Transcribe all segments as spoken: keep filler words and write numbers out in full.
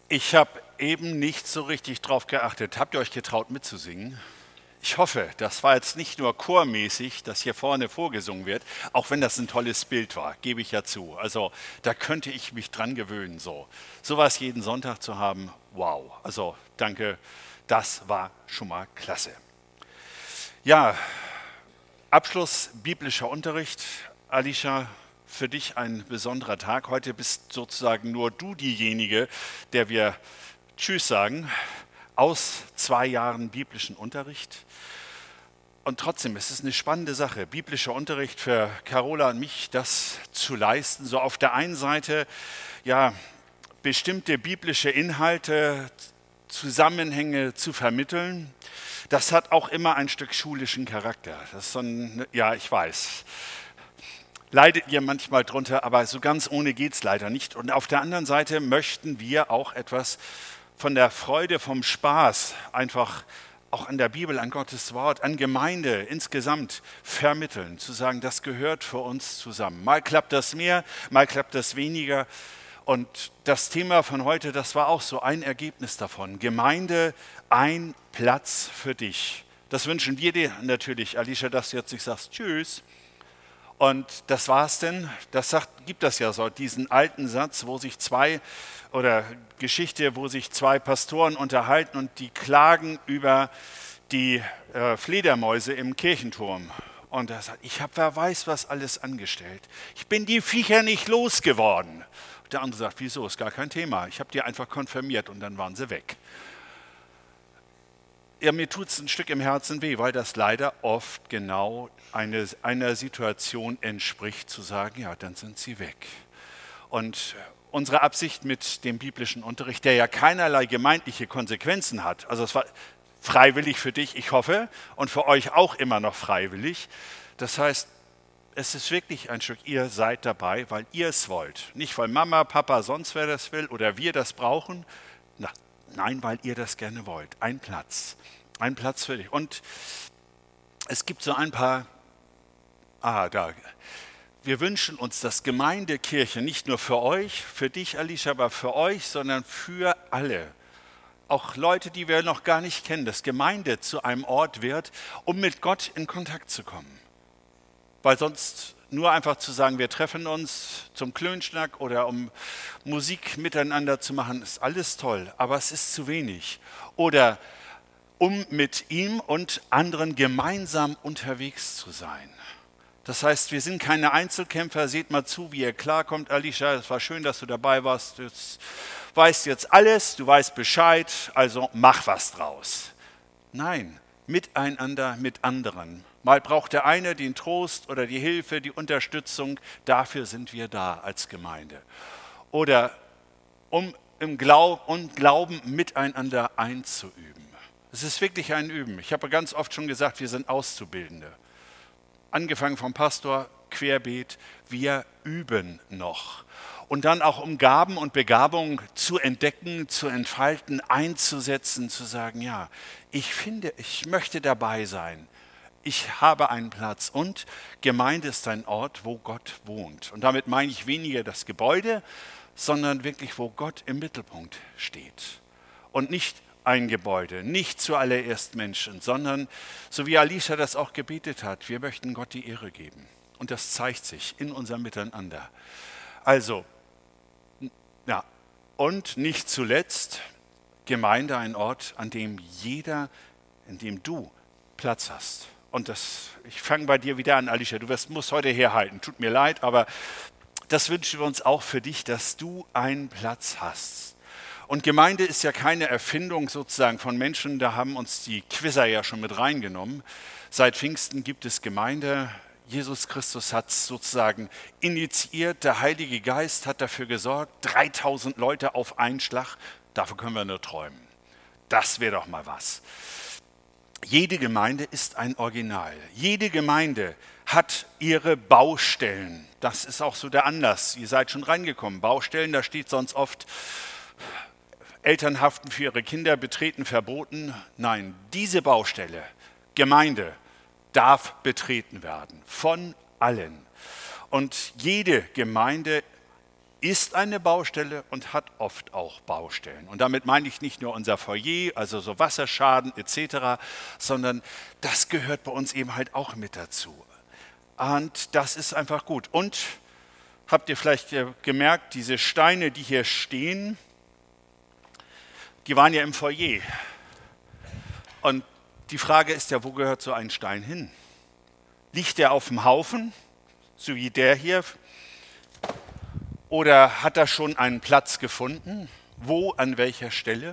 Ich habe eben nicht so richtig drauf geachtet. Habt ihr euch getraut mitzusingen? Ich hoffe, das war jetzt nicht nur chormäßig, dass hier vorne vorgesungen wird, auch wenn das ein tolles Bild war, gebe ich ja zu. Also da könnte ich mich dran gewöhnen, so. Sowas jeden Sonntag zu haben, wow. Also danke, das war schon mal klasse. Ja, Abschluss biblischer Unterricht. Alicia, für dich ein besonderer Tag. Heute bist sozusagen nur du diejenige, der wir Tschüss sagen, aus zwei Jahren biblischen Unterricht. Und trotzdem, es ist eine spannende Sache, biblischer Unterricht für Carola und mich, das zu leisten. So auf der einen Seite, ja, bestimmte biblische Inhalte, Zusammenhänge zu vermitteln. Das hat auch immer ein Stück schulischen Charakter. Das ist so ein, ja, ich weiß. Leidet ihr manchmal drunter, aber so ganz ohne geht's leider nicht. Und auf der anderen Seite möchten wir auch etwas von der Freude, vom Spaß, einfach auch an der Bibel, an Gottes Wort, an Gemeinde insgesamt vermitteln. Zu sagen, das gehört für uns zusammen. Mal klappt das mehr, mal klappt das weniger. Und das Thema von heute, das war auch so ein Ergebnis davon. Gemeinde, ein Platz für dich. Das wünschen wir dir natürlich, Alicia, dass du jetzt nicht sagst, tschüss. Und das war's denn. Das sagt, gibt das ja so, diesen alten Satz, wo sich zwei, oder Geschichte, wo sich zwei Pastoren unterhalten und die klagen über die äh, Fledermäuse im Kirchenturm. Und er sagt, ich habe wer weiß was alles angestellt. Ich bin die Viecher nicht losgeworden. Der andere sagt, wieso, ist gar kein Thema. Ich habe die einfach konfirmiert und dann waren sie weg. Ja, mir tut es ein Stück im Herzen weh, weil das leider oft genau eine, einer Situation entspricht, zu sagen, ja, dann sind sie weg. Und unsere Absicht mit dem biblischen Unterricht, der ja keinerlei gemeindliche Konsequenzen hat, also es war freiwillig für dich, ich hoffe, und für euch auch immer noch freiwillig. Das heißt, es ist wirklich ein Stück, ihr seid dabei, weil ihr es wollt. Nicht, weil Mama, Papa, sonst wer das will oder wir das brauchen. Na, nein, weil ihr das gerne wollt. Ein Platz. Ein Platz für dich. Und es gibt so ein paar, ah, da. Wir wünschen uns, dass Gemeindekirche nicht nur für euch, für dich, Alicia, aber für euch, sondern für alle. Auch Leute, die wir noch gar nicht kennen, dass Gemeinde zu einem Ort wird, um mit Gott in Kontakt zu kommen. Weil sonst nur einfach zu sagen, wir treffen uns zum Klönschnack oder um Musik miteinander zu machen, ist alles toll, aber es ist zu wenig. Oder um mit ihm und anderen gemeinsam unterwegs zu sein. Das heißt, wir sind keine Einzelkämpfer, seht mal zu, wie ihr klarkommt. Alicia, es war schön, dass du dabei warst. Du weißt jetzt alles, du weißt Bescheid, also mach was draus. Nein, miteinander, mit anderen. Mal braucht der eine den Trost oder die Hilfe, die Unterstützung. Dafür sind wir da als Gemeinde. Oder um im Glaub und Glauben miteinander einzuüben. Es ist wirklich ein Üben. Ich habe ganz oft schon gesagt, wir sind Auszubildende. Angefangen vom Pastor, querbeet, wir üben noch. Und dann auch um Gaben und Begabungen zu entdecken, zu entfalten, einzusetzen, zu sagen, ja, ich finde, ich möchte dabei sein. Ich habe einen Platz und Gemeinde ist ein Ort, wo Gott wohnt. Und damit meine ich weniger das Gebäude, sondern wirklich, wo Gott im Mittelpunkt steht. Und nicht ein Gebäude, nicht zuallererst Menschen, sondern, so wie Alicia das auch gebetet hat, wir möchten Gott die Ehre geben. Und das zeigt sich in unserem Miteinander. Also, ja, und nicht zuletzt, Gemeinde ein Ort, an dem jeder, in dem du Platz hast. Und das, ich fange bei dir wieder an, Alicia, du wirst, musst heute herhalten, tut mir leid, aber das wünschen wir uns auch für dich, dass du einen Platz hast. Und Gemeinde ist ja keine Erfindung sozusagen von Menschen, da haben uns die Quizzer ja schon mit reingenommen. Seit Pfingsten gibt es Gemeinde, Jesus Christus hat es sozusagen initiiert, der Heilige Geist hat dafür gesorgt, dreitausend Leute auf einen Schlag, dafür können wir nur träumen. Das wäre doch mal was. Jede Gemeinde ist ein Original. Jede Gemeinde hat ihre Baustellen. Das ist auch so der Anlass. Ihr seid schon reingekommen. Baustellen, da steht sonst oft, Eltern haften für ihre Kinder, betreten verboten. Nein, diese Baustelle, Gemeinde, darf betreten werden. Von allen. Und jede Gemeinde ist eine Baustelle und hat oft auch Baustellen. Und damit meine ich nicht nur unser Foyer, also so Wasserschaden et cetera, sondern das gehört bei uns eben halt auch mit dazu. Und das ist einfach gut. Und habt ihr vielleicht gemerkt, diese Steine, die hier stehen, die waren ja im Foyer. Und die Frage ist ja, wo gehört so ein Stein hin? Liegt der auf dem Haufen, so wie der hier? Oder hat er schon einen Platz gefunden? Wo, an welcher Stelle?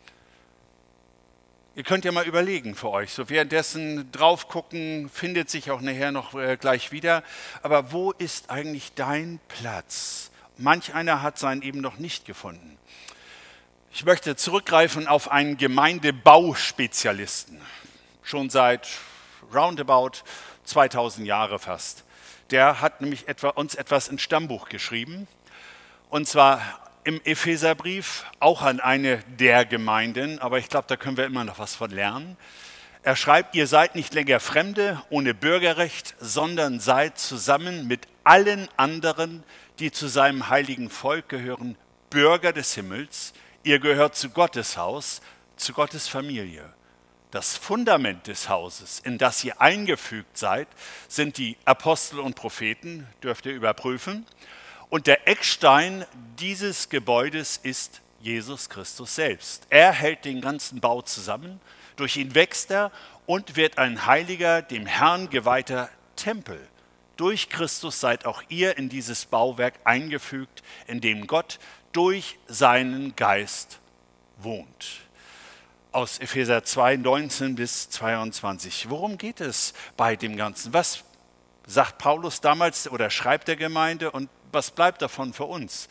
Ihr könnt ja mal überlegen für euch. So währenddessen drauf gucken, findet sich auch nachher noch äh, gleich wieder. Aber wo ist eigentlich dein Platz? Manch einer hat seinen eben noch nicht gefunden. Ich möchte zurückgreifen auf einen Gemeindebauspezialisten. Schon seit roundabout zweitausend Jahre fast. Der hat nämlich etwa, uns etwas ins Stammbuch geschrieben. Und zwar im Epheserbrief, auch an eine der Gemeinden, aber ich glaube, da können wir immer noch was von lernen. Er schreibt, ihr seid nicht länger Fremde ohne Bürgerrecht, sondern seid zusammen mit allen anderen, die zu seinem heiligen Volk gehören, Bürger des Himmels. Ihr gehört zu Gottes Haus, zu Gottes Familie. Das Fundament des Hauses, in das ihr eingefügt seid, sind die Apostel und Propheten, dürft ihr überprüfen. Und der Eckstein dieses Gebäudes ist Jesus Christus selbst. Er hält den ganzen Bau zusammen, durch ihn wächst er und wird ein heiliger, dem Herrn geweihter Tempel. Durch Christus seid auch ihr in dieses Bauwerk eingefügt, in dem Gott durch seinen Geist wohnt. Aus Epheser zwei, neunzehn bis zweiundzwanzig. Worum geht es bei dem Ganzen? Was sagt Paulus damals oder schreibt der Gemeinde und was bleibt davon für uns?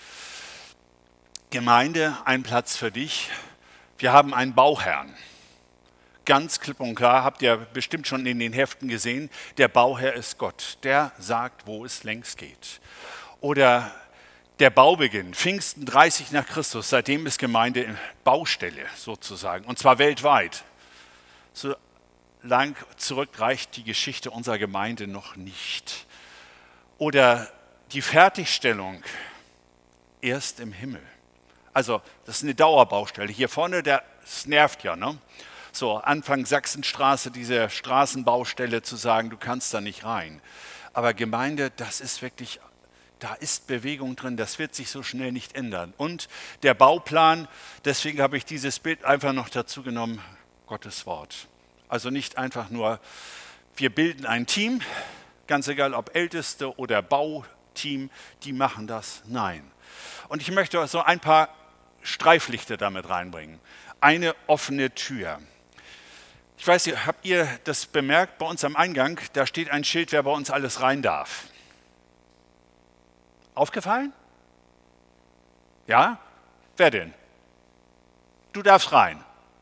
Gemeinde, ein Platz für dich. Wir haben einen Bauherrn. Ganz klipp und klar, habt ihr bestimmt schon in den Heften gesehen, der Bauherr ist Gott. Der sagt, wo es längst geht. Oder der Baubeginn, Pfingsten dreißig nach Christus, seitdem ist Gemeinde in Baustelle sozusagen, und zwar weltweit. So lang zurück reicht die Geschichte unserer Gemeinde noch nicht. Oder die Fertigstellung erst im Himmel. Also das ist eine Dauerbaustelle. Hier vorne, das nervt ja, ne? So Anfang Sachsenstraße, diese Straßenbaustelle zu sagen, du kannst da nicht rein. Aber Gemeinde, das ist wirklich, da ist Bewegung drin, das wird sich so schnell nicht ändern. Und der Bauplan, deswegen habe ich dieses Bild einfach noch dazu genommen, Gottes Wort. Also nicht einfach nur, wir bilden ein Team, ganz egal ob Älteste oder Bauteam, die machen das. Nein. Und ich möchte so ein paar Streiflichter damit reinbringen. Eine offene Tür. Ich weiß nicht, habt ihr das bemerkt? Bei uns am Eingang, da steht ein Schild, wer bei uns alles rein darf. Aufgefallen? Ja? Wer denn? Du darfst rein.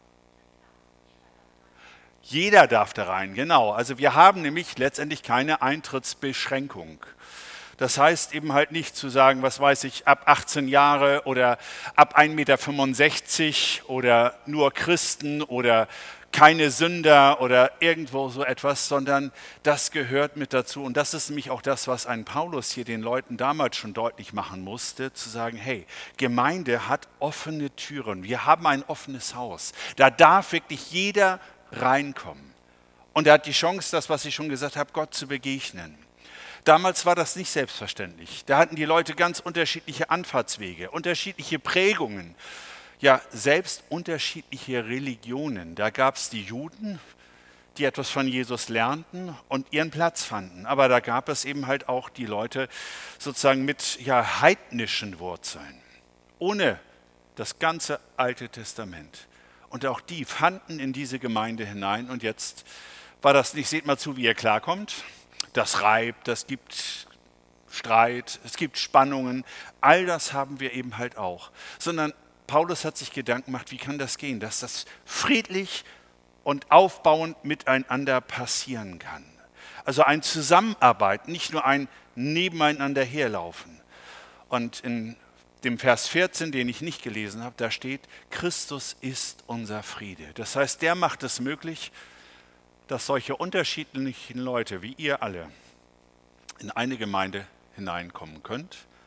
Jeder darf da rein, genau. Also wir haben nämlich letztendlich keine Eintrittsbeschränkung. Das heißt eben halt nicht zu sagen, was weiß ich, ab achtzehn Jahre oder ab ein Meter fünfundsechzig oder nur Christen oder keine Sünder oder irgendwo so etwas, sondern das gehört mit dazu. Und das ist nämlich auch das, was ein Paulus hier den Leuten damals schon deutlich machen musste, zu sagen, hey, Gemeinde hat offene Türen, wir haben ein offenes Haus. Da darf wirklich jeder reinkommen. Und er hat die Chance, das, was ich schon gesagt habe, Gott zu begegnen. Damals war das nicht selbstverständlich. Da hatten die Leute ganz unterschiedliche Anfahrtswege, unterschiedliche Prägungen, ja, selbst unterschiedliche Religionen. Da gab es die Juden, die etwas von Jesus lernten und ihren Platz fanden. Aber da gab es eben halt auch die Leute sozusagen mit ja, heidnischen Wurzeln, ohne das ganze Alte Testament. Und auch die fanden in diese Gemeinde hinein. Und jetzt war das nicht, seht mal zu, wie ihr klarkommt. Das reibt, das gibt Streit, es gibt Spannungen. All das haben wir eben halt auch. Sondern Paulus hat sich Gedanken gemacht, wie kann das gehen, dass das friedlich und aufbauend miteinander passieren kann. Also ein Zusammenarbeiten, nicht nur ein Nebeneinander herlaufen. Und in dem Vers vierzehn, den ich nicht gelesen habe, da steht, Christus ist unser Friede. Das heißt, der macht es möglich, dass solche unterschiedlichen Leute wie ihr alle in eine Gemeinde hineinkommen könnt,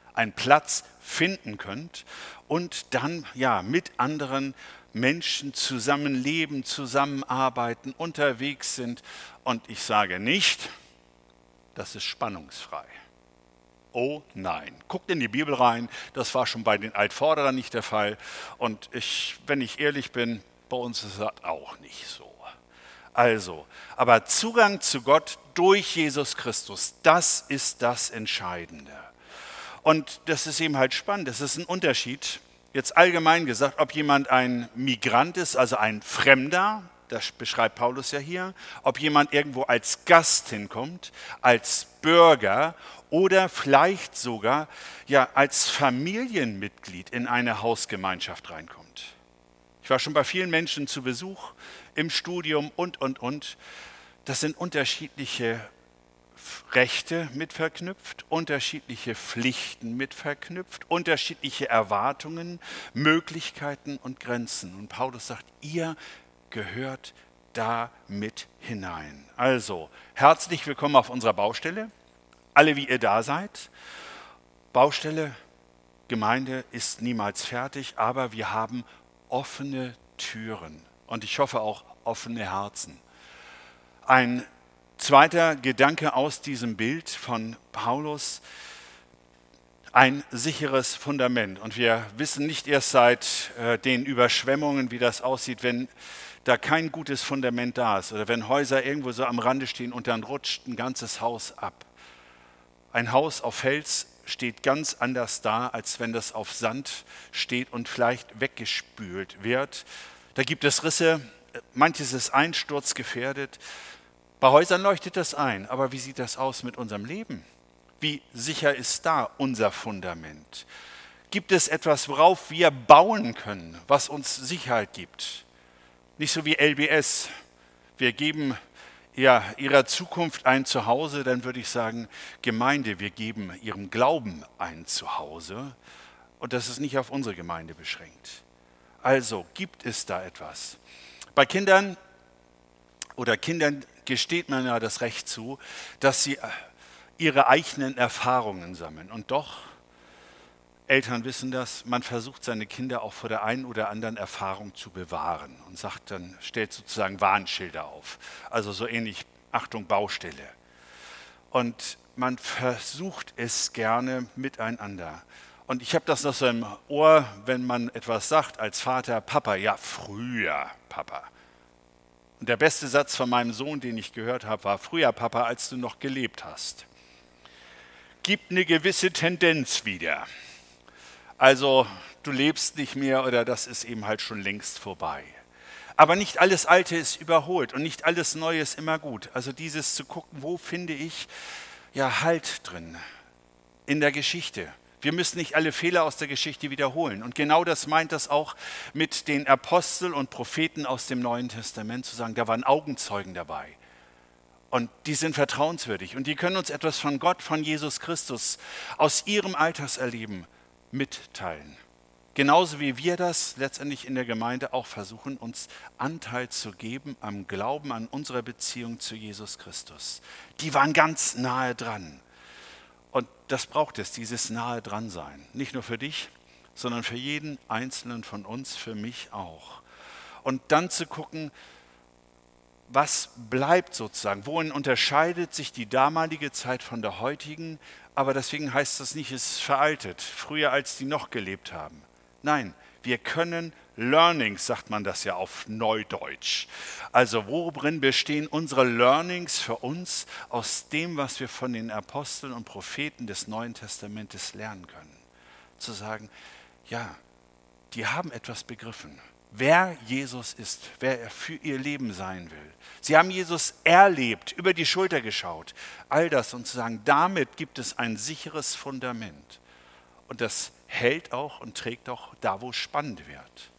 einen Platz finden könnt und dann ja mit anderen Menschen zusammenleben, zusammenarbeiten, unterwegs sind. Und ich sage nicht, das ist spannungsfrei. Oh nein, guckt in die Bibel rein, das war schon bei den Altvorderern nicht der Fall. Und ich, wenn ich ehrlich bin, bei uns ist das auch nicht so. Also, aber Zugang zu Gott durch Jesus Christus, das ist das Entscheidende. Und das ist eben halt spannend, das ist ein Unterschied, jetzt allgemein gesagt, ob jemand ein Migrant ist, also ein Fremder, das beschreibt Paulus ja hier, ob jemand irgendwo als Gast hinkommt, als Bürger oder vielleicht sogar ja, als Familienmitglied in eine Hausgemeinschaft reinkommt. Ich war schon bei vielen Menschen zu Besuch, im Studium und, und, und. Das sind unterschiedliche Rechte mit verknüpft, unterschiedliche Pflichten mit verknüpft, unterschiedliche Erwartungen, Möglichkeiten und Grenzen. Und Paulus sagt, ihr gehört da mit hinein. Also, herzlich willkommen auf unserer Baustelle. Alle, wie ihr da seid. Baustelle, Gemeinde ist niemals fertig, aber wir haben offene Türen und ich hoffe auch offene Herzen. Ein zweiter Gedanke aus diesem Bild von Paulus, ein sicheres Fundament. Und wir wissen nicht erst seit äh, den Überschwemmungen, wie das aussieht, wenn da kein gutes Fundament da ist oder wenn Häuser irgendwo so am Rande stehen und dann rutscht ein ganzes Haus ab. Ein Haus auf Fels steht ganz anders da, als wenn das auf Sand steht und vielleicht weggespült wird. Da gibt es Risse, manches ist einsturzgefährdet. Bei Häusern leuchtet das ein, aber wie sieht das aus mit unserem Leben? Wie sicher ist da unser Fundament? Gibt es etwas, worauf wir bauen können, was uns Sicherheit gibt? Nicht so wie L B S. Wir geben ja, ihrer Zukunft ein Zuhause, dann würde ich sagen, Gemeinde, wir geben ihrem Glauben ein Zuhause und das ist nicht auf unsere Gemeinde beschränkt. Also gibt es da etwas. Bei Kindern oder Kindern gesteht man ja das Recht zu, dass sie ihre eigenen Erfahrungen sammeln. Und doch, Eltern wissen das, man versucht seine Kinder auch vor der einen oder anderen Erfahrung zu bewahren und sagt dann, stellt sozusagen Warnschilder auf. Also so ähnlich, Achtung, Baustelle. Und man versucht es gerne miteinander. Und ich habe das noch so im Ohr, wenn man etwas sagt als Vater, Papa, ja früher, Papa. Und der beste Satz von meinem Sohn, den ich gehört habe, war, früher, Papa, als du noch gelebt hast. Gibt eine gewisse Tendenz wieder. Also du lebst nicht mehr oder das ist eben halt schon längst vorbei. Aber nicht alles Alte ist überholt und nicht alles Neue ist immer gut. Also dieses zu gucken, wo finde ich ja Halt drin in der Geschichte. Wir müssen nicht alle Fehler aus der Geschichte wiederholen. Und genau das meint das auch mit den Aposteln und Propheten aus dem Neuen Testament zu sagen, da waren Augenzeugen dabei. Und die sind vertrauenswürdig und die können uns etwas von Gott, von Jesus Christus aus ihrem Alltagserleben mitteilen. Genauso wie wir das letztendlich in der Gemeinde auch versuchen, uns Anteil zu geben am Glauben an unsere Beziehung zu Jesus Christus. Die waren ganz nahe dran. Und das braucht es, dieses nahe dran sein. Nicht nur für dich, sondern für jeden Einzelnen von uns, für mich auch. Und dann zu gucken, was bleibt sozusagen, worin unterscheidet sich die damalige Zeit von der heutigen, aber deswegen heißt das nicht, es ist veraltet, früher als die noch gelebt haben. Nein, wir können Learnings, sagt man das ja auf Neudeutsch. Also worin bestehen unsere Learnings für uns aus dem, was wir von den Aposteln und Propheten des Neuen Testamentes lernen können? Zu sagen, ja, die haben etwas begriffen. Wer Jesus ist, wer er für ihr Leben sein will. Sie haben Jesus erlebt, über die Schulter geschaut, all das und zu sagen, damit gibt es ein sicheres Fundament. Und das hält auch und trägt auch da, wo es spannend wird.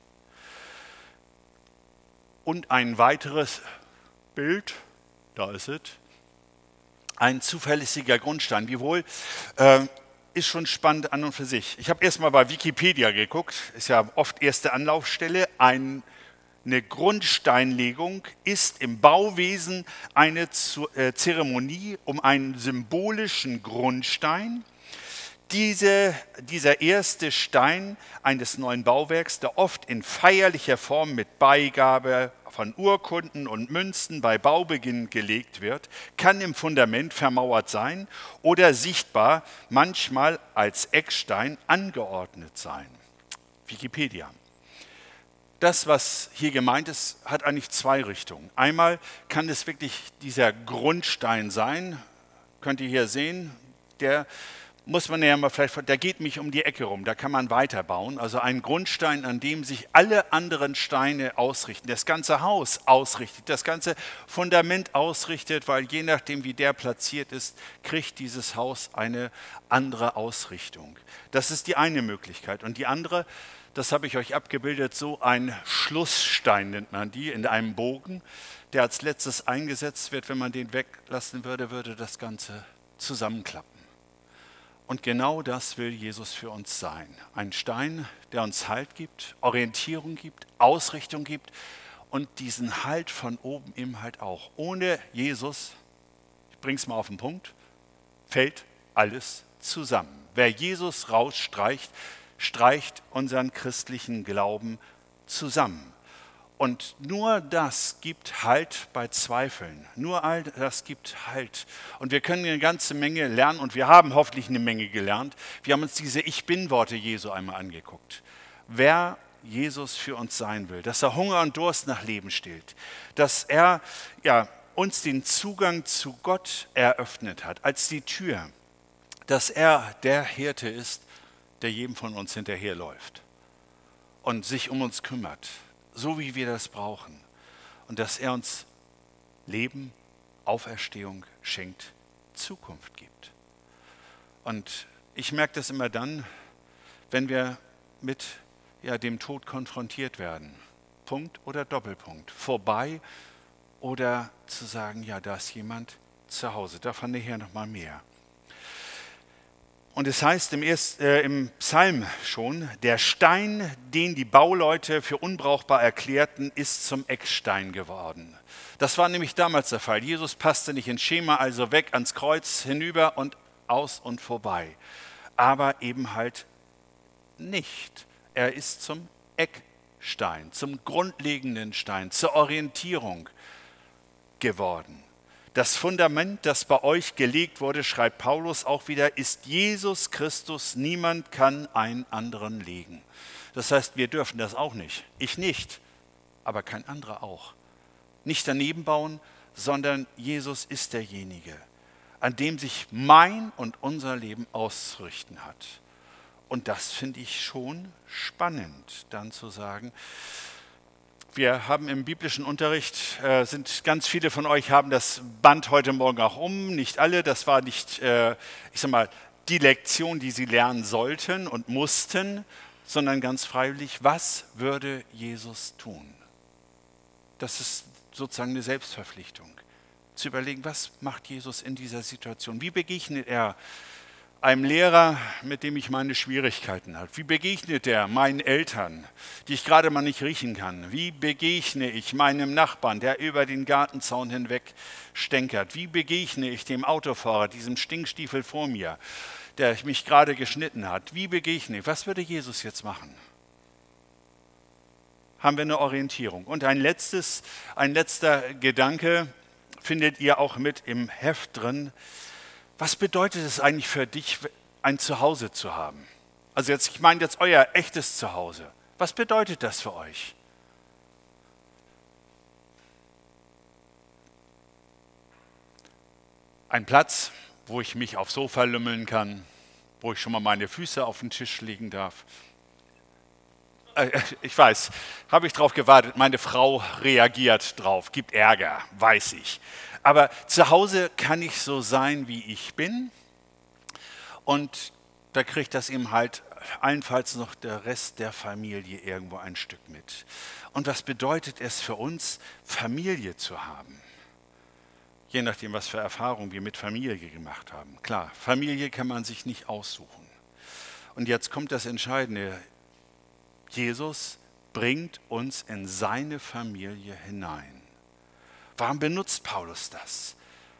Und ein weiteres Bild, da ist es, ein zuverlässiger Grundstein. Wiewohl, äh, ist schon spannend an und für sich. Ich habe erst mal bei Wikipedia geguckt, ist ja oft erste Anlaufstelle. Ein, eine Grundsteinlegung ist im Bauwesen eine Zeremonie um einen symbolischen Grundstein, Diese, dieser erste Stein eines neuen Bauwerks, der oft in feierlicher Form mit Beigabe von Urkunden und Münzen bei Baubeginn gelegt wird, kann im Fundament vermauert sein oder sichtbar, manchmal als Eckstein angeordnet sein. Wikipedia. Das, was hier gemeint ist, hat eigentlich zwei Richtungen. Einmal kann es wirklich dieser Grundstein sein, könnt ihr hier sehen, der muss man ja mal vielleicht, der geht mich um die Ecke rum, da kann man weiterbauen. Also ein Grundstein, an dem sich alle anderen Steine ausrichten, das ganze Haus ausrichtet, das ganze Fundament ausrichtet, weil je nachdem, wie der platziert ist, kriegt dieses Haus eine andere Ausrichtung. Das ist die eine Möglichkeit. Und die andere, das habe ich euch abgebildet, so ein Schlussstein nennt man die, in einem Bogen, der als letztes eingesetzt wird. Wenn man den weglassen würde, würde das Ganze zusammenklappen. Und genau das will Jesus für uns sein. Ein Stein, der uns Halt gibt, Orientierung gibt, Ausrichtung gibt und diesen Halt von oben eben halt auch. Ohne Jesus, ich bringe es mal auf den Punkt, fällt alles zusammen. Wer Jesus rausstreicht, streicht unseren christlichen Glauben zusammen. Und nur das gibt Halt bei Zweifeln. Nur all das gibt Halt. Und wir können eine ganze Menge lernen und wir haben hoffentlich eine Menge gelernt. Wir haben uns diese Ich-Bin-Worte Jesu einmal angeguckt. Wer Jesus für uns sein will, dass er Hunger und Durst nach Leben stillt, dass er ja, uns den Zugang zu Gott eröffnet hat, als die Tür, dass er der Hirte ist, der jedem von uns hinterherläuft und sich um uns kümmert, so wie wir das brauchen. Und dass er uns Leben, Auferstehung schenkt, Zukunft gibt. Und ich merke das immer dann, wenn wir mit ja, dem Tod konfrontiert werden. Punkt oder Doppelpunkt. Vorbei oder zu sagen, ja, da ist jemand zu Hause. Davon nachher noch mal mehr. Und es heißt im, erst, äh, im Psalm schon, der Stein, den die Bauleute für unbrauchbar erklärten, ist zum Eckstein geworden. Das war nämlich damals der Fall. Jesus passte nicht ins Schema, also weg ans Kreuz, hinüber und aus und vorbei. Aber eben halt nicht. Er ist zum Eckstein, zum grundlegenden Stein, zur Orientierung geworden. Das Fundament, das bei euch gelegt wurde, schreibt Paulus auch wieder, ist Jesus Christus. Niemand kann einen anderen legen. Das heißt, wir dürfen das auch nicht. Ich nicht, aber kein anderer auch. Nicht daneben bauen, sondern Jesus ist derjenige, an dem sich mein und unser Leben auszurichten hat. Und das finde ich schon spannend, dann zu sagen, wir haben im biblischen Unterricht, äh, sind ganz viele von euch haben das Band heute Morgen auch um, nicht alle, das war nicht, äh, ich sag mal, die Lektion, die sie lernen sollten und mussten, sondern ganz freiwillig, was würde Jesus tun? Das ist sozusagen eine Selbstverpflichtung, zu überlegen, was macht Jesus in dieser Situation? Wie begegnet er einem Lehrer, mit dem ich meine Schwierigkeiten habe? Wie begegnet er meinen Eltern, die ich gerade mal nicht riechen kann? Wie begegne ich meinem Nachbarn, der über den Gartenzaun hinweg stänkert? Wie begegne ich dem Autofahrer, diesem Stinkstiefel vor mir, der mich gerade geschnitten hat? Wie begegne ich? Was würde Jesus jetzt machen? Haben wir eine Orientierung. Und ein letztes, ein letzter Gedanke findet ihr auch mit im Heft drin. Was bedeutet es eigentlich für dich, ein Zuhause zu haben? Also jetzt, ich meine jetzt euer echtes Zuhause. Was bedeutet das für euch? Ein Platz, wo ich mich aufs Sofa lümmeln kann, wo ich schon mal meine Füße auf den Tisch legen darf. Äh, ich weiß, habe ich drauf gewartet, meine Frau reagiert drauf, gibt Ärger, weiß ich. Aber zu Hause kann ich so sein, wie ich bin. Und da kriegt das eben halt allenfalls noch der Rest der Familie irgendwo ein Stück mit. Und was bedeutet es für uns, Familie zu haben? Je nachdem, was für Erfahrungen wir mit Familie gemacht haben. Klar, Familie kann man sich nicht aussuchen. Und jetzt kommt das Entscheidende. Jesus bringt uns in seine Familie hinein. Warum benutzt Paulus das?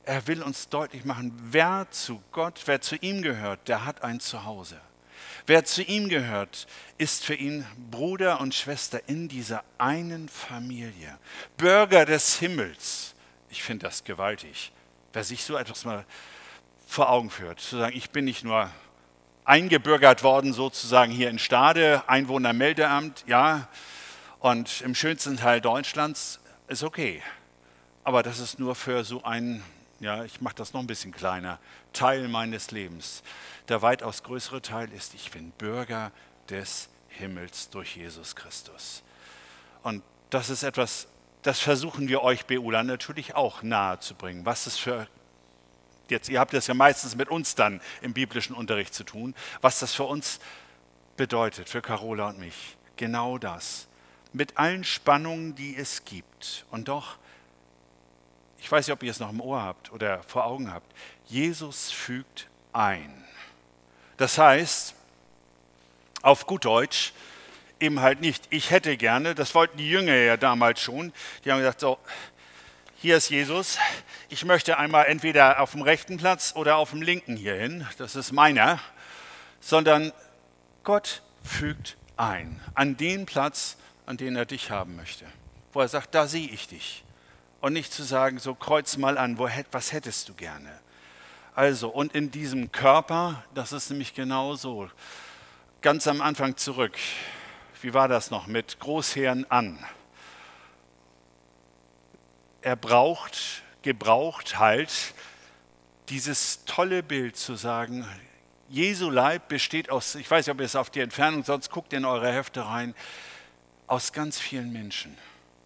Er will uns deutlich machen, wer zu Gott, wer zu ihm gehört, der hat ein Zuhause. Wer zu ihm gehört, ist für ihn Bruder und Schwester in dieser einen Familie. Bürger des Himmels. Ich finde das gewaltig. Wer sich so etwas mal vor Augen führt, zu sagen, ich bin nicht nur eingebürgert worden, sozusagen hier in Stade, Einwohnermeldeamt, ja, und im schönsten Teil Deutschlands, ist okay. Aber das ist nur für so einen, ja, ich mache das noch ein bisschen kleiner, Teil meines Lebens. Der weitaus größere Teil ist, ich bin Bürger des Himmels durch Jesus Christus. Und das ist etwas, das versuchen wir euch B U Lern natürlich auch nahe zu bringen. Was es für, jetzt, ihr habt das ja meistens mit uns dann im biblischen Unterricht zu tun, was das für uns bedeutet, für Carola und mich. Genau das. Mit allen Spannungen, die es gibt. Und doch, ich weiß nicht, ob ihr es noch im Ohr habt oder vor Augen habt, Jesus fügt ein. Das heißt, auf gut Deutsch, eben halt nicht, ich hätte gerne, das wollten die Jünger ja damals schon, die haben gesagt, so, hier ist Jesus, ich möchte einmal entweder auf dem rechten Platz oder auf dem linken hier hin, das ist meiner, sondern Gott fügt ein an den Platz, an den er dich haben möchte, wo er sagt, da sehe ich dich. Und nicht zu sagen, so kreuz mal an, wo, was hättest du gerne? Also, und in diesem Körper, das ist nämlich genau so, ganz am Anfang zurück, wie war das noch mit Großherren an? Er braucht, gebraucht halt dieses tolle Bild zu sagen, Jesu Leib besteht aus, ich weiß nicht, ob ihr es auf die Entfernung, sonst guckt in eure Hefte rein, aus ganz vielen Menschen.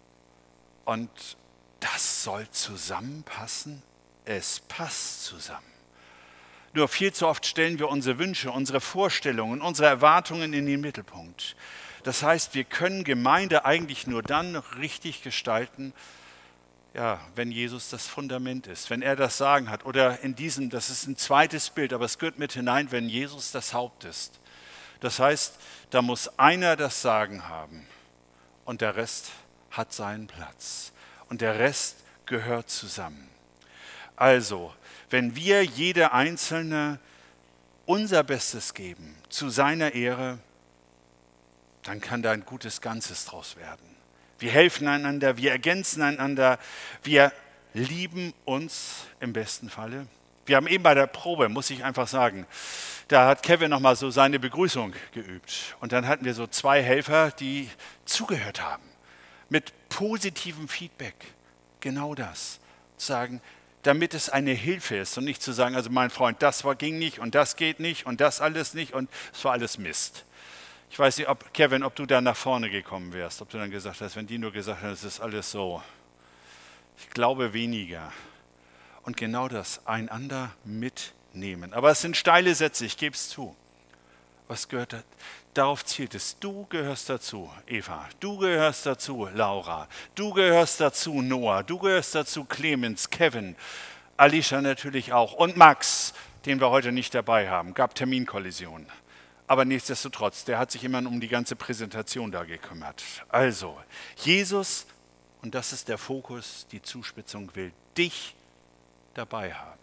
Und das soll zusammenpassen? Es passt zusammen. Nur viel zu oft stellen wir unsere Wünsche, unsere Vorstellungen, unsere Erwartungen in den Mittelpunkt. Das heißt, wir können Gemeinde eigentlich nur dann richtig gestalten, ja, wenn Jesus das Fundament ist, wenn er das Sagen hat. Oder in diesem, das ist ein zweites Bild, aber es gehört mit hinein, wenn Jesus das Haupt ist. Das heißt, da muss einer das Sagen haben und der Rest hat seinen Platz. Und der Rest gehört zusammen. Also, wenn wir jeder Einzelne unser Bestes geben zu seiner Ehre, dann kann da ein gutes Ganzes draus werden. Wir helfen einander, wir ergänzen einander, wir lieben uns im besten Falle. Wir haben eben bei der Probe, muss ich einfach sagen, da hat Kevin nochmal so seine Begrüßung geübt. Und dann hatten wir so zwei Helfer, die zugehört haben, mit positivem Feedback. Genau das. Zu sagen, damit es eine Hilfe ist und nicht zu sagen, also mein Freund, das war, ging nicht und das geht nicht und das alles nicht und es war alles Mist. Ich weiß nicht, ob, Kevin, ob du da nach vorne gekommen wärst, ob du dann gesagt hast, wenn die nur gesagt haben, es ist alles so. Ich glaube weniger. Und genau das, einander mitnehmen. Aber es sind steile Sätze, ich gebe es zu. Was gehört da? Darauf zielt es. Du gehörst dazu, Eva. Du gehörst dazu, Laura. Du gehörst dazu, Noah. Du gehörst dazu, Clemens, Kevin, Alicia natürlich auch. Und Max, den wir heute nicht dabei haben. Gab Terminkollisionen. Aber nichtsdestotrotz, der hat sich immer um die ganze Präsentation da gekümmert. Also, Jesus, und das ist der Fokus, die Zuspitzung, will dich dabei haben.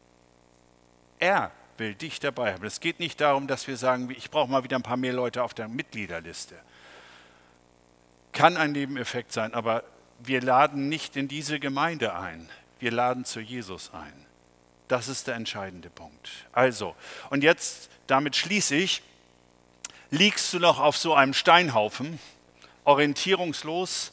Er will dich dabei haben. Es geht nicht darum, dass wir sagen, ich brauche mal wieder ein paar mehr Leute auf der Mitgliederliste. Kann ein Nebeneffekt sein, aber wir laden nicht in diese Gemeinde ein. Wir laden zu Jesus ein. Das ist der entscheidende Punkt. Also, und jetzt, damit schließe ich, liegst du noch auf so einem Steinhaufen, orientierungslos.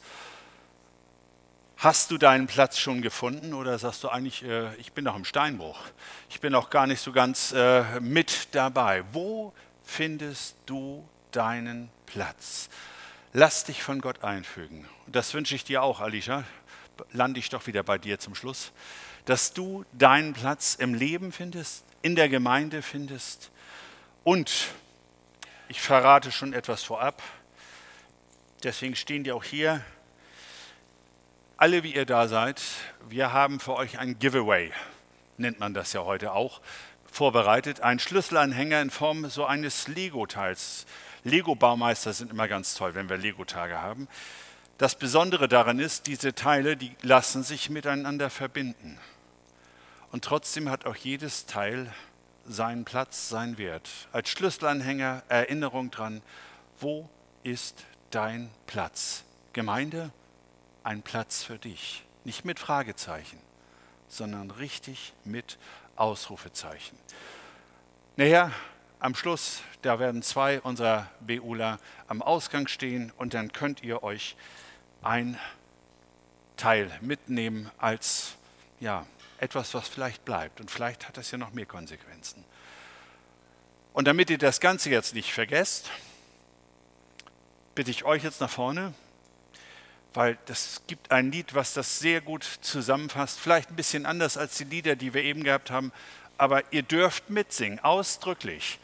Hast du deinen Platz schon gefunden oder sagst du eigentlich, äh, ich bin noch im Steinbruch, ich bin noch gar nicht so ganz äh, mit dabei. Wo findest du deinen Platz? Lass dich von Gott einfügen. Und das wünsche ich dir auch, Alicia, lande ich doch wieder bei dir zum Schluss, dass du deinen Platz im Leben findest, in der Gemeinde findest und ich verrate schon etwas vorab, deswegen stehen die auch hier. Alle, wie ihr da seid, wir haben für euch ein Giveaway, nennt man das ja heute auch, vorbereitet. Ein Schlüsselanhänger in Form so eines Lego-Teils. Lego-Baumeister sind immer ganz toll, wenn wir Lego-Tage haben. Das Besondere daran ist, diese Teile, die lassen sich miteinander verbinden. Und trotzdem hat auch jedes Teil seinen Platz, seinen Wert. Als Schlüsselanhänger Erinnerung dran, wo ist dein Platz? Gemeinde, ein Platz für dich. Nicht mit Fragezeichen, sondern richtig mit Ausrufezeichen. Nachher, am Schluss, da werden zwei unserer BUler am Ausgang stehen und dann könnt ihr euch ein Teil mitnehmen als ja, etwas, was vielleicht bleibt. Und vielleicht hat das ja noch mehr Konsequenzen. Und damit ihr das Ganze jetzt nicht vergesst, bitte ich euch jetzt nach vorne, weil es gibt ein Lied, was das sehr gut zusammenfasst. Vielleicht ein bisschen anders als die Lieder, die wir eben gehabt haben, aber ihr dürft mitsingen, ausdrücklich.